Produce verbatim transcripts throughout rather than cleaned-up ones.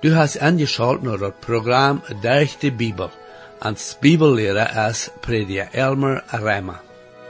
Du hast angeschaltet naar het programma Durch de Bibel. Als Bibellehrer is prediker Elmer Reimer.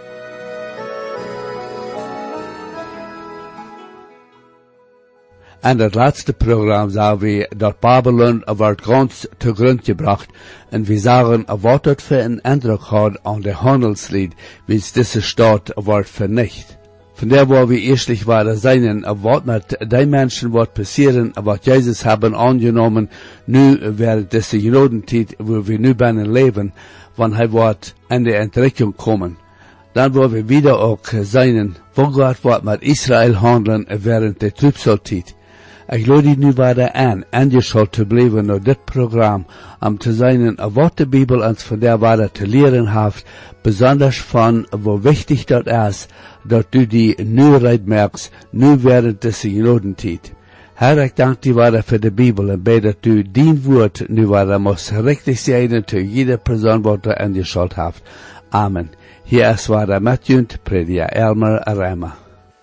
En het laatste programma zagen we dat Babylon wordt ganz te grond gebracht en we zagen wat het voor een indruk had aan de handelslied, wie deze stad wordt vernicht. Von der wo wir erstlich waren seinen, wat mit den Menschen wird passieren, wat Jesus haben angenommen, nu während dieser Judentheit, wo wir nu binnen leben, wann er wird in die Entrückung kommen. Dann wollen wir wieder auch seinen, wo Gott wird mit Israel handeln während der Trübsalzeit. Ich lade nu wieder an, angeschaut zu bleiben nach dit Programm, um zu sein, was die Bibel uns von der Wahrheit zu lehren hat, besonders von, wo wichtig das ist, dass du die Neuheit merkst, nu während des Judentheit. Herr, ich danke dir weiter für die Bibel und bete, dass du dein Wort nu weiter muss richtig sein, zu jeder Person, die du angeschaut hast. Amen. Hier ist weiter Matthew, Prediger Elmer Reimer.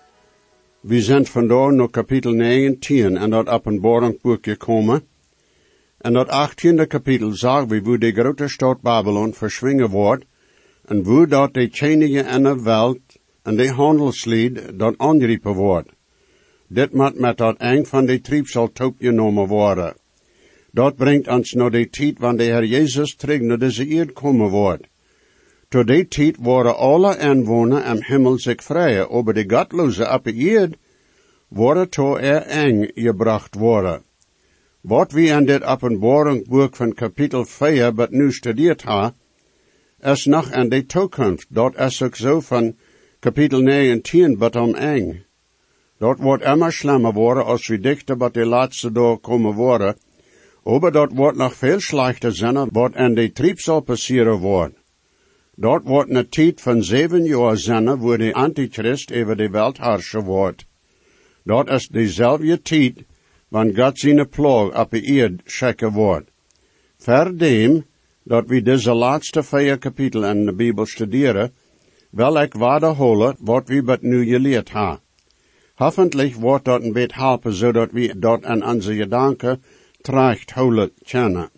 We zijn vandaag naar kapitel negentien en dat Openbaringsboek gekomen. En dat achttiende kapitel zagen we hoe de grote stad Babylon verschwingen wordt en hoe dat de tjenige in de wereld en de handelslied dat aangeroepen wordt. Dit moet met dat eng van de triebsal opgenomen worden. Dat brengt ons naar de tijd wanneer de Heer Jezus terug naar deze eerd komen wordt. Tot die tijd worden alle inwoners im Himmel zich vrij, over de godloze op de eerd worden to er eng gebracht worden. Wat we in dit Openbaringsboek van kapitel vier bet nu studeerd ha, is nog in de toekomst. Dat is ook zo van kapitel negentien bet om eng. Dat wordt immer schlimmer worden als we dichter bij de laatste dag komen worden, aber dat wordt nog veel slechter zijn wat in de triebsal passeren wordt. Dat wordt een tijd van zeven jaar zijn, wo de Antichrist over de wereld herrschen wordt. Dat is dezelfde tijd, wanneer God zijn ploeg op de eerd schikken wordt. Verdem, dat we deze laatste vier kapitel in de Bibel studeren, wil ik waterholen wat we bet nu geleerd hebben. Hoffentlich wordt dat een beetje helpen, zodat we dat in onze gedanken terecht houden kunnen.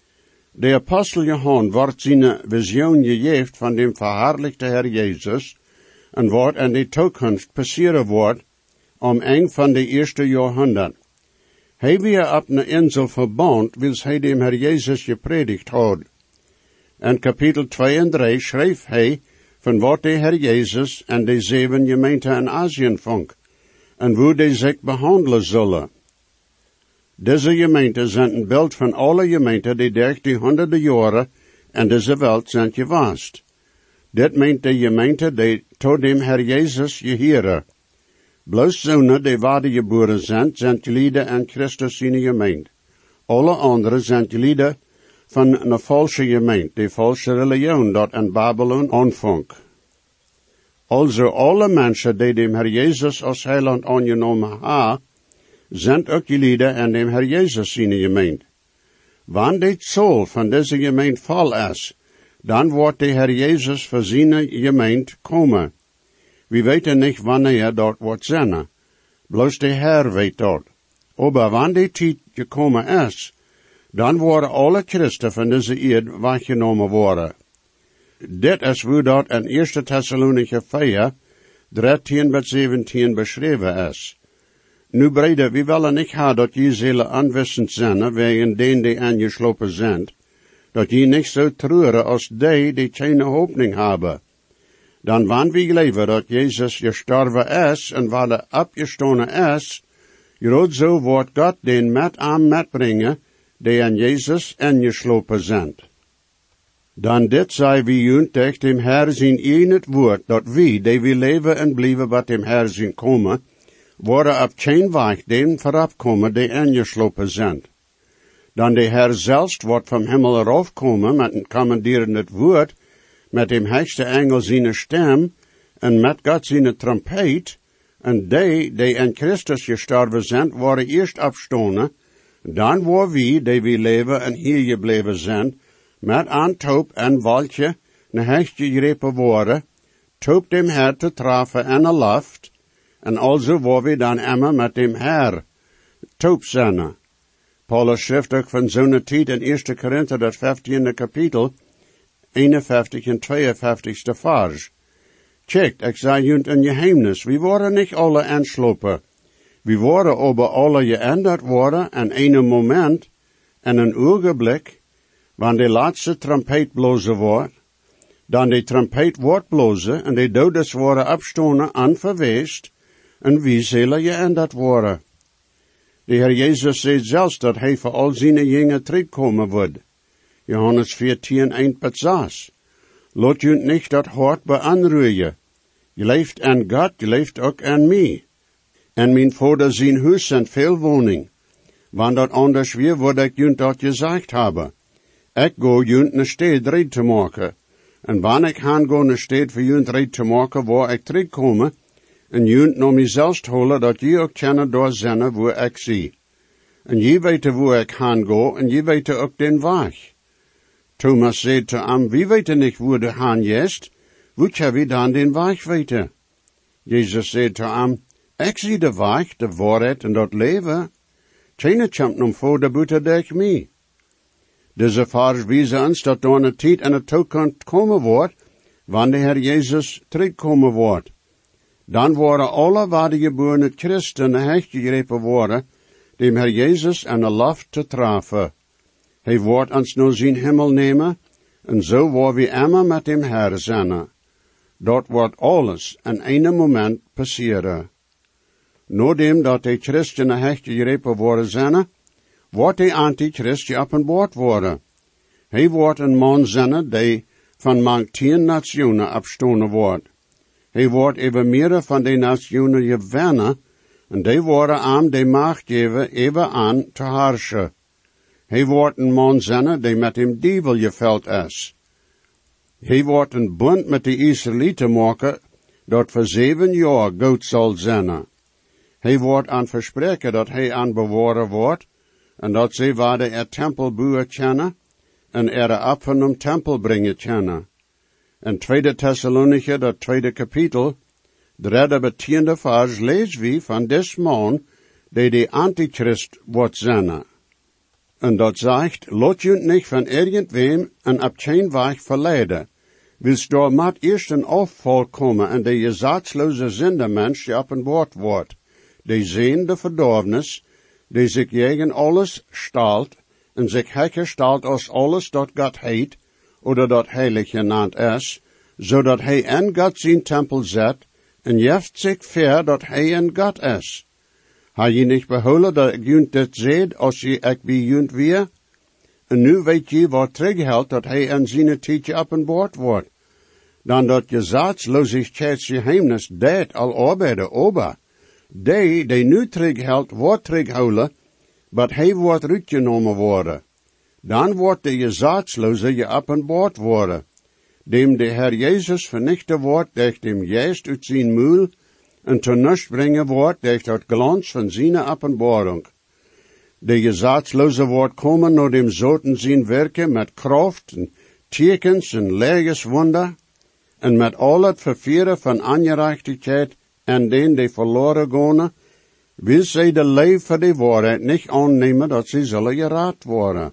De apostel Johannes wordt zijn visioen gegeven van dem verherrlichte Herr Jezus en wat in de toekomst passeren wordt om een van de eerste jahrhundert. Hij weer op een insel verband, wils hij dem Herr Jezus gepredigt had. In kapitel twee en drie schreef hij van wat de Herr Jezus en de zeven gemeenten in Azië vond en hoe die zich behandelen zullen. Deze gemeenten zijn een beeld van alle gemeenten die durch die honderden jaren in deze wereld zijn geweest. Dit meent de gemeente die tot dem Herr Jezus geheren. Bloos zonen die wedergeboren zijn, zijn gelieden in Christus zijn gemeente. Alle anderen zijn gelieden van een valse gemeente, die valse religion dat in Babylon aanvang. Also alle mensen die dem Herr Jezus als heiland aangenomen ha, zijn ook gelieden in dem Herr Jezus zijn gemeente. Wanneer dit zool van deze gemeente vol is, dan wordt de Herr Jezus voor zijn gemeente komen. We weten niet wanneer dat wordt zijn. Bloos de Herr weet dat. Aber wanneer die tijd gekomen is, dan worden alle Christen van deze eerd weggenomen worden. Dit is hoe dat in eerste Thessalonicher vier, dertien tot zeventien beschreven is. Nu breder, we willen niet ha dat je zullen aanwissend zijn, wegen den die aangeslopen zijn, dat je niet zo treuren als die die geen hoopning hebben. Dan wanneer we geloven dat Jezus gestorven is en waar de opgestonden is, groot zo wordt God den met aan metbrengen, die aan Jezus aangeslopen zijn. Dan dit zei we juntig dem Herr zijn in het woord, dat we, die we leven en blijven bij dem Herr zijn komen, worden op geen weg den voorafkomen die aangeslopen zijn. Dan de Herr zelfs wordt van hemel erafkomen met een commanderend woord, met dem hechte engel zijn stem, en met God zijn trompet, en die, die in Christus gestorven zijn, worden eerst opstonden, dan worden we, die we leven en hier gebleven zijn, met aantoop en waltje, een hechte gegrepen worden, toop dem Herr te treffen in de lucht, en also wo we dan immer met dem Herr toop zijn. Paulus schrift ook van zo'n tijd in eerste Korinther, dat vijftiende kapitel, eenenvijftig en tweeënvijftigste vers. Checkt, ik zei junt een geheimnis, we worden niet alle aanslopen. We worden aber alle geändert worden in een moment, in een ogenblik, wanneer de laatste trompet blozen wordt, dan de trompet wordt blozen en de dodes worden opstonden en verweest, en wie zullen geändert worden. De Heer Jezus zei zelfs dat hij voor al zijn jingen terugkomen wordt. Johannes veertien, één tot zes. Laat je niet dat hart beanruien. Je leeft aan God, je leeft ook aan mij. En mijn vader zijn huis zijn veel woning. Want dat anders weer wat ik junt dat gezegd habe. Ik go junt ne stad red te maken. En wanneer ik gaan go ne stad voor junt red te maken, waar ik terugkomen, en junt naar mijzelf holen, dat je ook kennen door zinnen waar ik zie. En je weet waar ik gaan go, en je weet ook den weg. Thomas zei te hem, wie weet niet waar de gaan jest, hoe kan we dan den weg weten? Jezus zei te hem, ik zie de weg, de waarheid en dat leven. Keine champ nom voor de buiten dek mij. Deze vers wijzen ons dat door een tijd en een toekomst komen wordt, wanneer de Heer Jezus terugkomen wordt. Dan worden alle wedergeborene christenen hechtgegrepen worden, dem Heer Jezus en de lof te treffen. Hij wordt ons naar zijn hemel nemen, en zo worden we immer met hem Heer zijn. Dat wordt alles in een moment passeren. Nadat dat de christenen hechtgegrepen worden zijn, wordt de antichrist geopenbaard worden. Hij wordt een man zijn die van mang tien nationen afstonden wordt. Hij wordt even meer van de nationen gewennen, en die worden aan de macht geven even aan te heersen. Hij wordt een man zijn die met hem dievel geveld is. Hij wordt een bund met de Israëlieten maken, dat voor zeven jaar goed zal zijn. Hij wordt aan verspreken dat hij aan bewaren wordt, en dat zij waarde er tempel bouwen kennen, en er op van een tempel brengen kennen. In tweede Thessalonicher, dat tweede kapitel, derde betiende vers, lees wie van des man, die de antichrist wordt zijn. En dat zegt, laat je niet van irgendwem en op geen weg verleiden. Wils door moet eerst een afval komen en de gezatsloze zindermens geopenbaard wordt. Die zien de verdorvenis, die zich tegen alles stelt, en zich herstelt als alles dat God heet, oder dat heilig genaamd is, zodat hij in God zijn tempel zet, en jeft zich ver dat hij in God is. Ha je niet behouden dat ik junt dit zeed, als je ik bij junt weer? En nu weet je wat terughoudt dat hij in zijn tijdje openbaard wordt. Dan dat gezatsloosheidgeheimnis deed al arbeiden ober. Die, die nu terughoudt, wordt terughouden, maar hij wordt uitgenomen worden. Dan wordt de gezatsloze geopenbaard worden. Dem de Heer Jezus vernichten wordt, durch dem Geest uit zijn muil, en te nust brengen wordt, durch dat glans van zijn openbaring. De gezatsloze wordt komen naar dem zoten zijn werken met kracht en tekens en leges wonder, en met al het vervieren van ongerechtigheid en den die verloren gaan, wil zij de leef van de waarheid niet aannemen dat zij zullen geraad worden.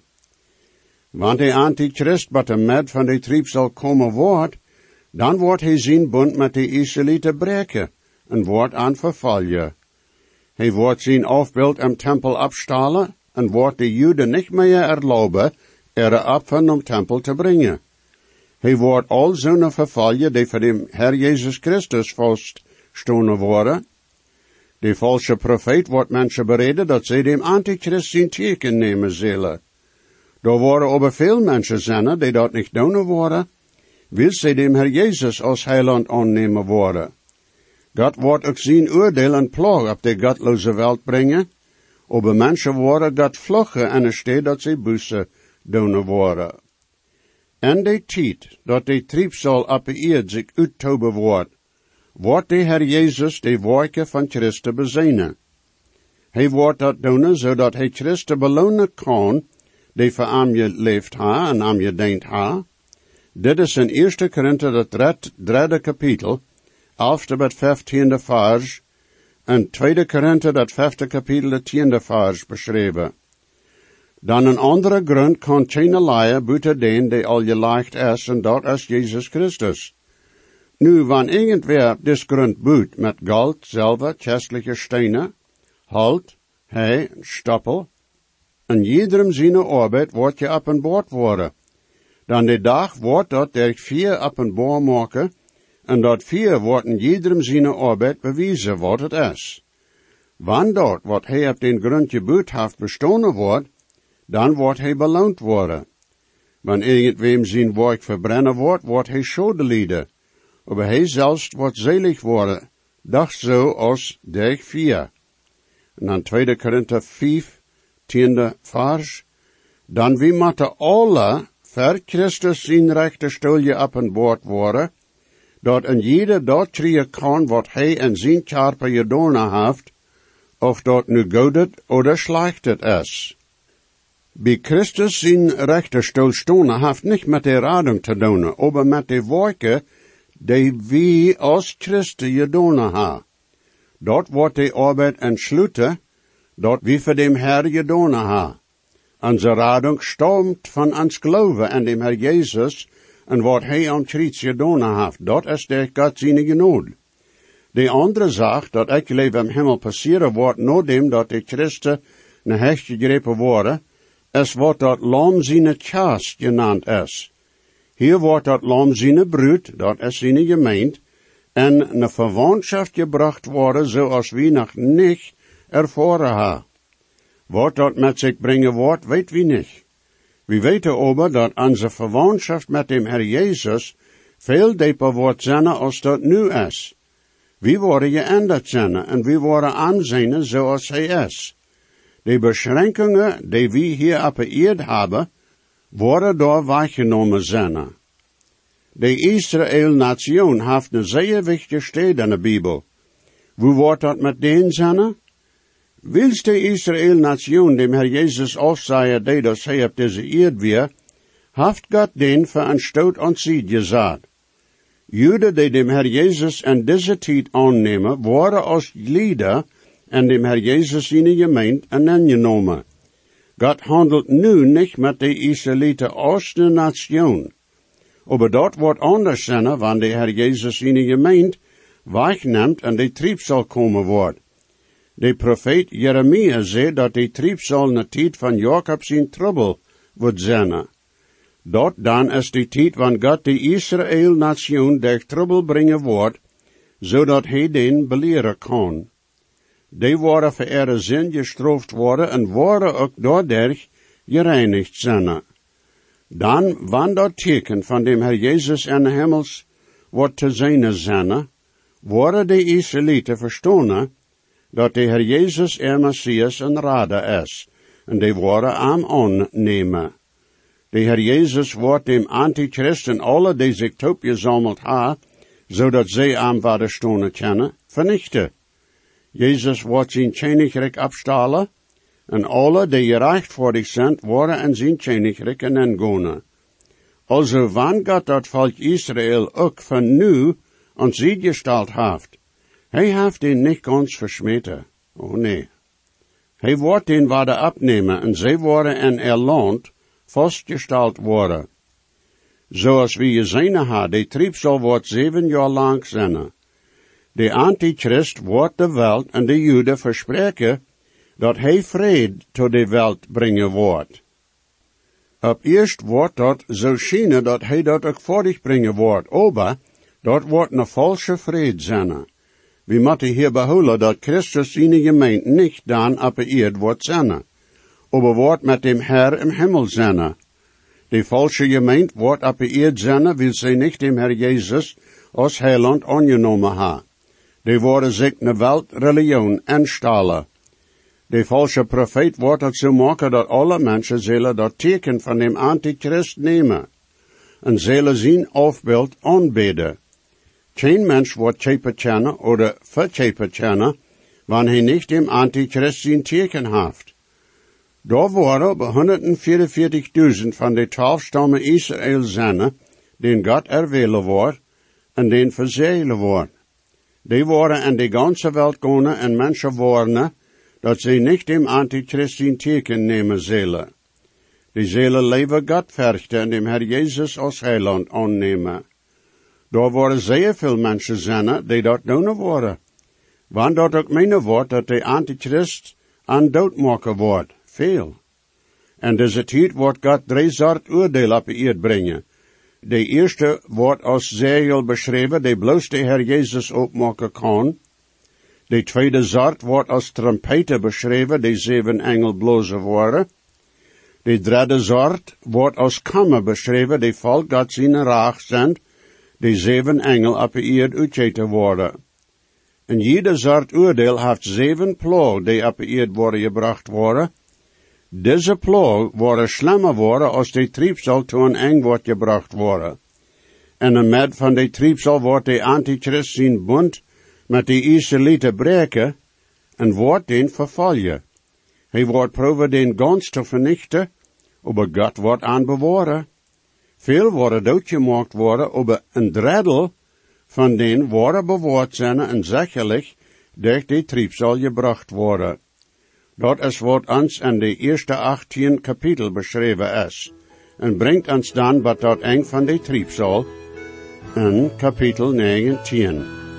Want de antichrist wat de med van de trieb zal komen wordt, dan wordt hij zijn bund met de Israëlieten breken, en wordt aan vervallen. Hij wordt zijn afbeeld im tempel afstalen, en wordt de Joden niet meer erlauben, er op van om tempel te brengen. Hij wordt al zo'n vervallen die voor de Heer Jezus Christus vaststonden worden. De valse profeet wordt mensen bereden dat zij dem antichrist zijn teken nemen zullen. Er worden aber veel mensen zijn die dat niet doen worden, wil zij dem Heer Jezus als heiland aannemen worden. God wordt ook zijn oordeel en plaag op de godloze wereld brengen, aber mensen worden God vluggen en er staat dat zij bussen doen worden. En de tijd dat de triebsal op de eerd zich uittoben wordt, wordt de Heer Jezus de werken van Christus bezenen. Hij wordt dat doen, zodat hij Christus belonen kan, die voor hem geleefd ha en hem gedenkt ha. Dit is in eerste Korinther dat derde kapitel, elfde met vijftiende vers, en tweede Korinther dat vijfde kapitel, de tiende vers beschreven. Dan een andere grond kan geen leie buiten den die al geleicht is, en dat is Jezus Christus. Nu, wanneer irgendwer dis grond buit met goud, zilver, kostelijke stenen, hout, hei, stoppel, en iedereen zijn arbeid wordt je op een boord worden. Dan de dag wordt dat der vier op een boord maken, en dat vier worden iedereen zijn arbeid bewijzen wat het is. Wanneer dat wat hij op den grond gebuut heeft bestonen wordt, dan wordt hij beloond worden. Wanneer irgendwem zijn werk verbrennen wordt, wordt hij schade lijden. Maar hij zelfs wordt zelig worden. Doch zo als der vier. En dan tweede Korinther vijf, tiende vers. Dan wie moeten alle voor Christus zijn rechterstoelje op een boord worden, dat een jeder dat trieën kan wat hij en zijn karper gedaan heeft, of dat nu goedet oder slechtet is. Bij Christus zijn rechterstoel stonen heeft niet met de rading te doen, maar met de werken die wie als Christen gedaan hebben. Dat wordt de arbeid entsluiten, dat wie voor dem Herr gedaan hebben. Onze rading stamt van ons geloven en dem Herr Jezus en wat hij aan Christus gedaan heeft. Dat is de God zijn genade. De andere zaak, dat ik leven im Himmel passeren wordt, nadat dat de Christen naar hecht gegrepen worden, is wat dat lam zijn kast genaamd is. Hier wordt dat lam zijn bruid, dat is zijn gemeente, en een verwantschap gebracht worden, zoals we nog niet ervaren hebben. Wat dat met zich brengen wordt, weet we niet. We weten aber dat onze verwantschap met dem Herr Jezus veel dieper wordt zijn als dat nu is. We worden geänderd zijn en we worden aanzien zoals hij is. De beschränkingen die we hier op de aarde hebben, worden door weggenomen zijn. De Israël-nation heeft een zeer wichtige stede in de Bijbel. Hoe wordt dat met den zijn? Wils de Israël-nation dem Herr Jezus afzeijen, die dat hij op deze aarde weer, heeft God den voor een stoot aan ziet gezet. Juden die dem Herr Jezus in deze tijd aannemen, worden als lieder en dem Herr Jezus in gemeente aangenomen. God handelt nu niet met de Israëlieten als de nation. Maar dat wordt anders zijn, wanneer de Herr Jezus in gemeente wegneemt en de trieb zal komen wordt. De profeet Jeremia zei dat de trieb zal in de tijd van Jacob zijn trouble wordt zijn. Dat dan is de tijd wanneer God de Israël-nation der trouble brengen wordt, zodat hij den beleren kan. Die worden voor ihre zin gestraft worden en worden ook doordat gereinigd zijn. Dan, wanneer dat teken van dem Herr Jezus in de hemels wordt te zijn zijn, worden de Israëlieten verstonen dat de Herr Jezus er Messias en Rader is, en die worden aan aannemen. De Herr Jezus wordt dem Antichrist en alle die zich toepgezameld ha, zodat zij aan werden stonen kennen, vernichten. Jezus wordt zijn koninkrijk afstalen, en alle die gerechtvaardigd zijn, worden in zijn koninkrijk ingaan. Also, wanneer God dat volk Israël ook van nu aan zich gesteld heeft, hij heeft den niet ganz versmeten. Oh nee. Hij wordt den waarde abnemen, en zij worden in er land vastgesteld worden. Zoals we gezien hebben, de trieb zal wordt zeven jaar lang zijn. De Antichrist wordt de wereld en de Joden verspreken dat hij vrede tot de wereld brengen wordt. Op eerst wordt dat zo schijnen dat hij dat ook voordig brengen wordt, aber dat wordt een valse vrede zijn. We moeten hier behouden dat Christus in de gemeente niet dan op de aarde wordt zijn, aber wordt met dem Herr im Himmel zijn. De valse gemeente wordt op de aarde zijn, wil zij niet dem Herr Jezus als heiland aangenomen hebben. Die worden zich een weltreligion instellen. De valse profeet wordt het zo maken dat alle mensen zullen dat teken van dem Antichrist nemen en zullen zijn afbeeld aanbidden. Geen mens wordt tjepen kennen oder vertjepen kennen, wanneer hij niet dem Antichrist zijn teken heeft. Daar worden honderdvierenveertigduizend van de twaalf stammen Israël zijn, den God erwählen wordt en den verzeilen wordt. Die worden in de ganze wereld gaan en mensen warnen, dat zij niet dem Antichrist zijn teken nemen zullen. Die Seele leven Gott verchten en dem Herr Jesus als Heiland aannemen. Daar worden zeer veel mensen zijn die dat doen worden. Want dat ook mijn woord dat de antichrist aan dood maken wordt. Veel. En deze tijd wordt God drie soort oordeel op de eerd brengen. De eerste wordt als zegel beschreven, die bloos de Herr Jezus opmaken kan. De tweede soort wordt als trompeten beschreven, die zeven engel blozen worden. De derde soort wordt als kammer beschreven, die volk God zijn raag zendt, die zeven engel op de eerd uitgeten worden. En jede soort oordeel heeft zeven ploeg die op de eerd worden gebracht worden. Deze ploeg worden slimmer worden als de triebsel toe een eng wordt gebracht worden. En een met van de triebsel wordt de antichrist zijn bond met de Israëlieten breken en wordt den vervolgen. Hij wordt proeven den gans te vernichten, aber God wordt aan bewaren. Veel worden doodgemaakt worden, aber een dredel van den worden bewaard zijn en zekerlijk door de triebsel gebracht worden. Dat is wat ons in de eerste achttien kapitel beschreven is, en brengt ons dan bij dat eng van de triebsel in kapitel negentien.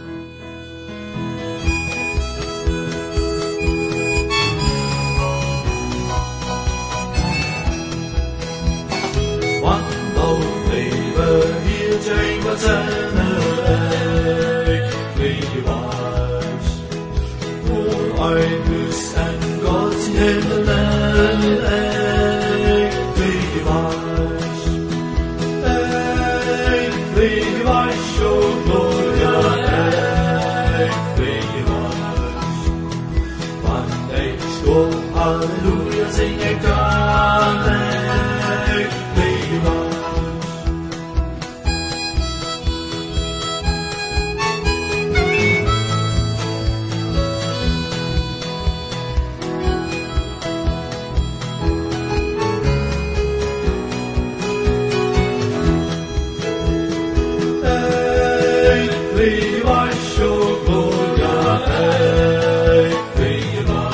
Halleluja, zing ik dan, ik weet wat. Ik weet wat, zo gloria, ik weet wat.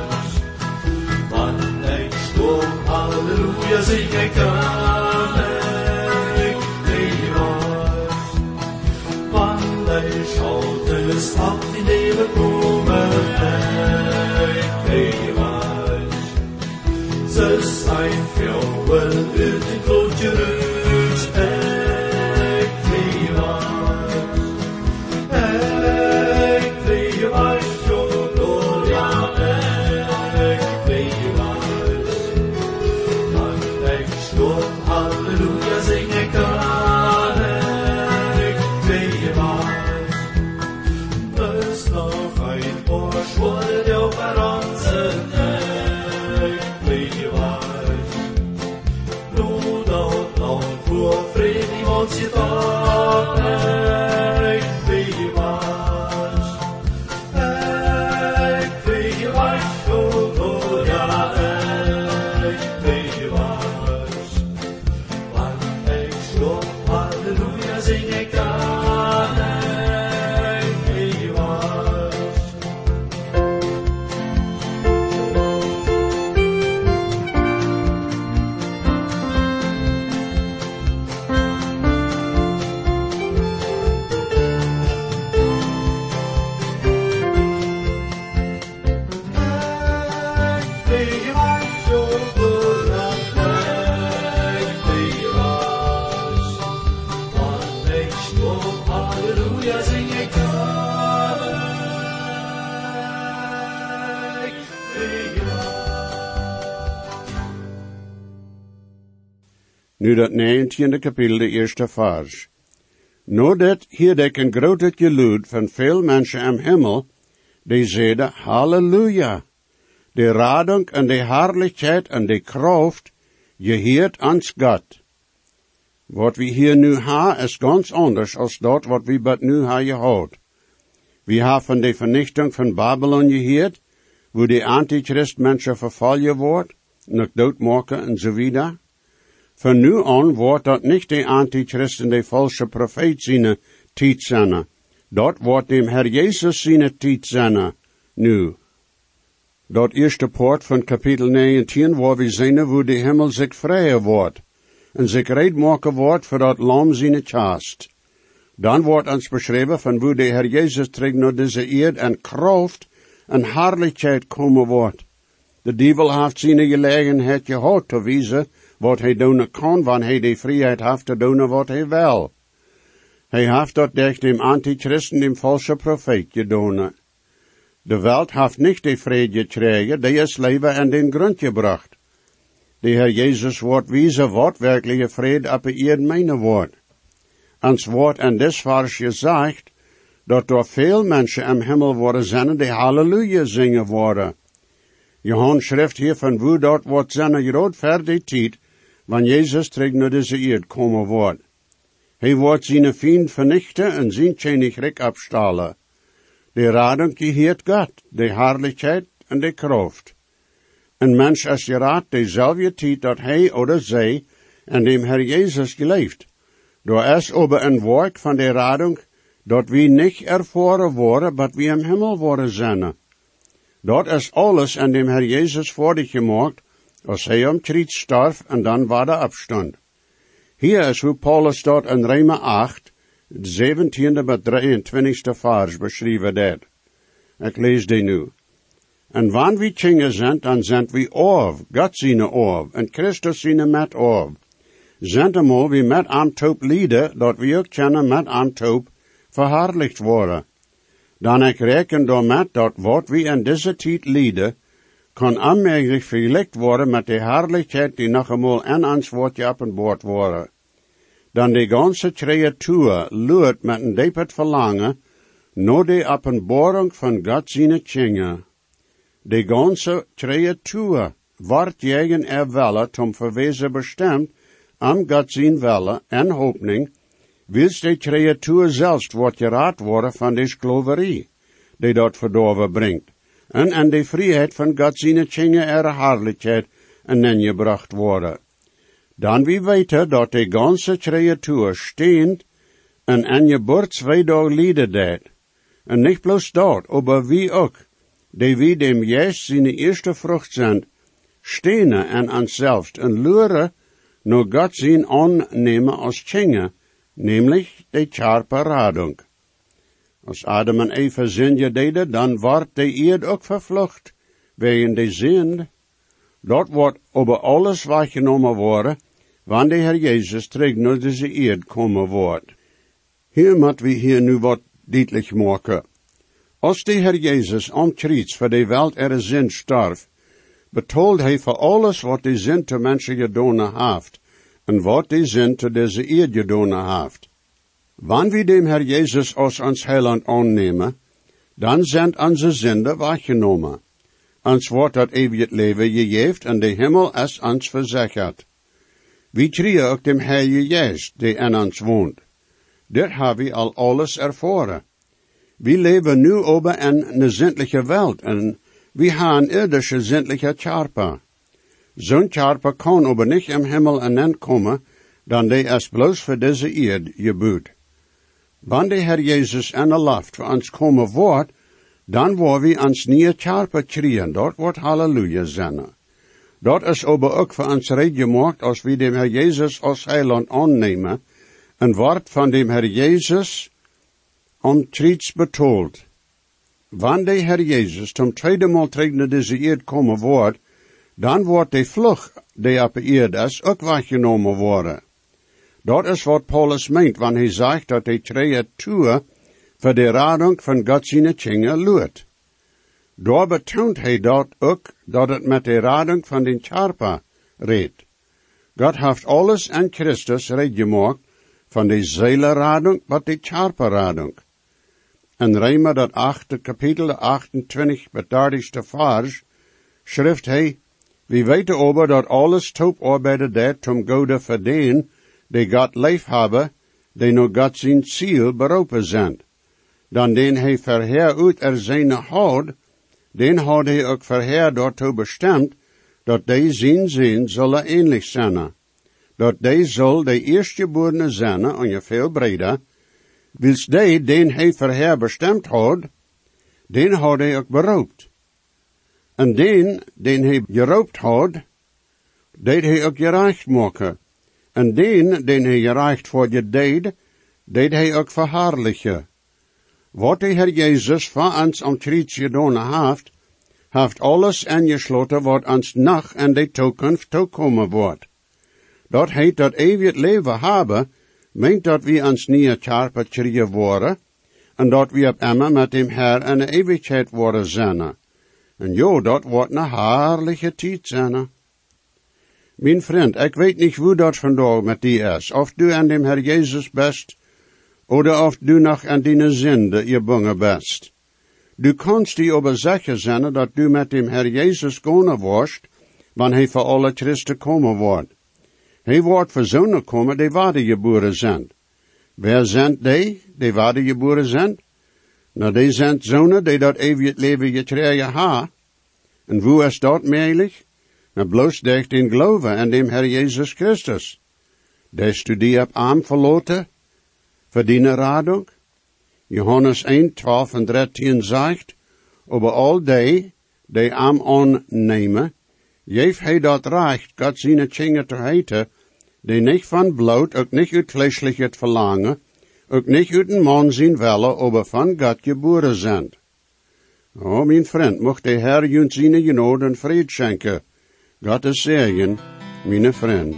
Halleluja, zing ik dan, ik weet wat. Wanneer zal de stad in leven komen, ik weet wat. Ze zijn vrouwen uit een klootje uit, ik weet wat. Ik weet wat, zo gloria, ik weet wat. Halleluja, zing ik dan, ik weet wat. Dus nog een paar woorden over onze, ik weet wat. Nu dat nog voor vrede iemand je dan, ik weet wat. Ik weet wat, zo gloria, ik weet wat. Halleluja, zing ik dan, ik weet wat. Ik weet wat, zo gloria, ik weet wat. Halleluja, zing ik dan, ik weet wat. Nu dat negentiende kapitel, de eerste vers. Nu dat hier ik een groot geluid van veel mensen am hemel, die zeiden, Halleluja. De radung en de heerlijkheid en de kracht, je heert ons God. Wat we hier nu hebben is ganz anders als dat wat we bat nu hebben gehad. We hebben van de vernichting van Babylon gehoord, wo de antichrist mensen vervallen wordt, nog doodmaken en zo wieder. Van nu aan wordt dat niet de antichrist en de valse profeet zijn tijd zijn. Dat wordt dem Herr Jezus zijn tijd zijn, nu. Dat eerste poort van kapitel negentien, waar we zien hoe de hemel zich vrije wordt, en zich reed maken wordt voor dat lam zijn chast. Dan wordt ons beschreven van hoe de Heer Jezus terug naar deze eerd en kracht en heerlijkheid komen wordt. De duivel heeft zijn gelegenheid gehad te wijzen wat hij doen kan, wanneer hij de vrijheid heeft te doen wat hij wil. Hij heeft dat durch dem Antichristen, dem valse profeet, gedaan. De wereld heeft niet de vrede gekregen, die is leven en den grond gebracht. De Heer Jezus wordt wijzen wat werkelijke vrede op de eerd mijne wordt. Ons wordt in dit vers gezegd, dat door veel mensen im Himmel worden zijn die Halleluja zingen worden. Johannes schrift hier van wo dat wordt zijn groot ver die tijd, wanneer Jezus terug naar deze eerd komen wordt. Hij wordt zijn vriend vernichten en zijn koninkrijk afstalen. De radung geheert God, de heerlijkheid en de kracht. Een mens is geraad dezelfde tijd dat hij oder zij en dem Herr Jezus geleefd. Door is over een werk van de radung, dat we niet ervoren worden, maar we im Himmel worden zijn. Dat is alles in dem Herr Jezus voordig gemaakt, als hij om triet starf en dan war de opstand. Hier is hoe Paulus dat in Römer acht, zeventiende tot drieëntwintigste vers beschreven dat. Ik lees die nu. En wanneer we kinderen zijn, dan zijn we of, God zijn of, en Christus zijn met of. Zijn eenmaal we met aantoop lieden, dat we ook kunnen met aantoop verherrlicht worden. Dan ik reken daarmet dat wat we in deze tijd lieden, kan aanmerkelijk vergelijkt worden met de herrlijkheid die nog eenmaal in ons wordt geopenbaard worden. Dan de ganze creatuur luurt met een diepet verlangen naar de openbaring van God zijn kinderen. De ganze creatuur wordt tegen er wille tom verwezen bestemd am God zijn wille en hoopning, wils de creatuur zelfs wordt geraad worden van de skloverie, die dat verdorven brengt, en aan de vrijheid van God zijn kinderen er heerlijkheid en ingebracht worden. Dan wie weten dat de ganze creatuur steent en aan je bord twee dag lieden dat. En niet bloos dat, aber wie ook, die wie dem Jezus zijn eerste vrucht zijn, stenen en aan zelfs en luren, naar God zijn aannemen als kinderen, nämlich de scharpe radung. Als Adam en Eva zin deden, dan wordt de eerd ook vervlucht, wegen de zin. Dat wordt over alles weggenomen worden, wanneer de Heer Jezus terug naar deze eerd komen wordt. Hier moet we hier nu wat duidelijk maken. Als de Heer Jezus omtriets voor de wereld er zin starf, betoelt hij voor alles wat de zin te mensen gedaan heeft, en wat de zin te deze eerd gedaan heeft. Wanneer we dem Herr Jezus als ons heiland aannemen, dan zijn onze zinden weggenomen. Ons wordt dat eeuwig leven gegeven en de hemel is ons verzekerd. We krijgen ook dem Heilige Geest, die in ons woont. Dit hebben we al alles ervaren. We leven nu over in een zindelijke wereld en we hebben irdische zindelijke charpa. Zo'n charpa kan aber niet im Himmel en komen, dan die is bloos voor deze eerd gebuut. Wanneer de Herr Jezus in de lucht voor ons komen wordt, dan worden we ons nieuwe charpa krijgen. Dat wordt halleluja zijn. Dat is aber ook voor ons reed gemaakt als we dem Herr Jezus als heiland aannemen, en wordt van dem Herr Jezus omtriets betoeld. Wanneer de Herr Jezus zum tweede maal terug naar deze eerd komen wordt, dan wordt de vlucht die op de eerd is ook weggenomen worden. Dat is wat Paulus meent, wanneer hij zegt dat de creatuur voor de radung van God zijn kinderen luurt. Daar betoont hij dat ook, dat het met de radung van den charpa redt. God heeft alles in Christus reed gemaakt, van de zeelenradung tot de charpa radung. In Römer dat achte kapitel, de achtentwintig tot dertigste vers, schrift hij, we weten over dat alles top arbeide dat zum Gode verdien, die God lief hebben, die naar God zijn ziel beroepen zijn. Dan den hij verheer uit er zijn houd, den had hij ook verheer daartoe bestemd, dat die zijn zin zullen ähnlich zijn. Dat die zal de eerstgeborene zijn, en je veel breder, wils die den hij verheer bestemd had, den had hij ook beroept. En den, den hij geroopt had, deed hij ook gerecht maken. En den, den hij gerecht voor je deed, deed hij ook verhaarlijken. Wat de Heer Jezus voor ons am kruis gedaan heeft, heeft alles ingesloten wat ons nog in de toekomst toekomen wordt. Dat hij dat eeuwig leven hebben, meent dat we ons niet karpen krijgen worden, en dat we op immer met dem Heer in de eeuwigheid worden zijn. En jo, dat wordt een haarlijke tijd zijn. Mijn vriend, ik weet niet hoe dat vandaag met die is, of du aan dem Heer Jezus best, oder of du nog aan die zinde gebonden best. Du kannst die aber zeker zijn dat du met dem Heer Jezus gaan worst, wanneer hij voor alle Christen komen wordt. Hij wordt voor zonen komen die wedergeboren zijn. Wer zijn die, die wedergeboren zijn? Nou, die zijn zonen die dat eeuwig leven gekregen ha. En hoe is dat mogelijk? Nou, bloos durch den geloven aan dem Heer Jezus Christus. Des du die op arm verloten, verdienen radung? Johannes één, twaalf en dertien zegt, over al die, die arm aannemen, geeft hij dat recht, God zijn kinderen te heten, die niet van bloed, ook niet uit vleeselijk het verlangen, ook niet uit een man zijn willen, aber van God geboren zijn. Oh, mijn vriend, mocht de Heer junt zijn genade en vrede schenken. God is zegen, mijn vriend.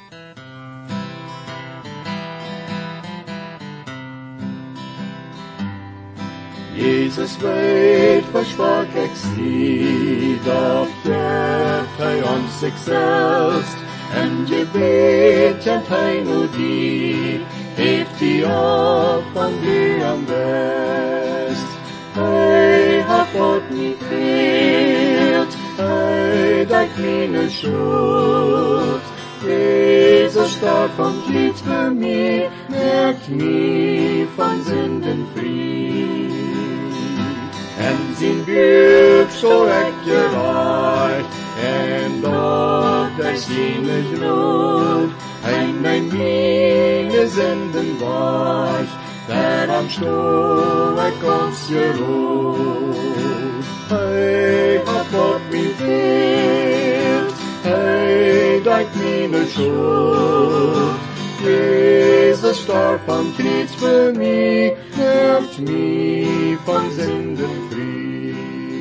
Jesus weet, versprach ik zie, doch geeft hij ons zichzelf, en gebet kent hij nu die, heeft die op van die am best. Hij hat God niet gewild, hij dekt meine schuld. Jezus starb vom Glied für mich, merkt mich von Sünden frei. En zijn buik zo echt gereicht, en dat hij zijn gloed, en mijn meine Sünden weicht, der am Stuhl ik ons geruht. Hij hat Gott mich geheelt, hij dekt meine Schuld. Jesus starb am Kreuz für mich, macht mich von Sünden frei.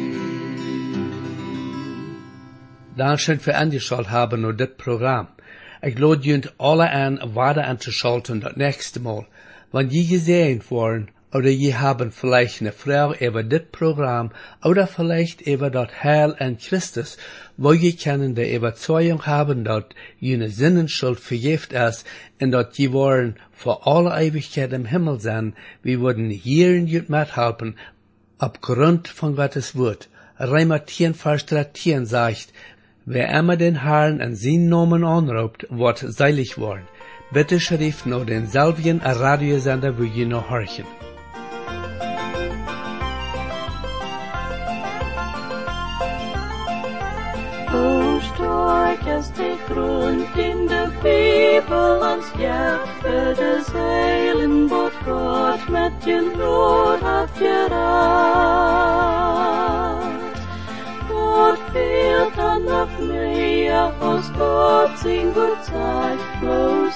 Dankeschön für angeschaut haben nur dit Programm. Ich lade junt alle an, weiter anzuschalten das nächste Mal. Wenn je gesehen worden, oder je haben vielleicht eine Frage über dit Programm, oder vielleicht über das Heil in Christus, wo je können die Überzeugung haben, dass jene Sinnenschuld vergift ist, und dass je wollen für alle Ewigkeit im Himmel sein, wir würden hier in jut mithelfen, aufgrund von Gottes Wort. Römer zehn, Vers dreizehn sagt, wer immer den Herrn in seinen Namen anruft, wird selig worden. Bitte schrift noch denselben Radiosender, wo je noch horchen. O stark ist die Grund in der Bibel ans Geld für das Heilen, was Gott mit Genot hat gerat. Gott fehlt dann noch mehr, aus Gott sein Gott zeigt,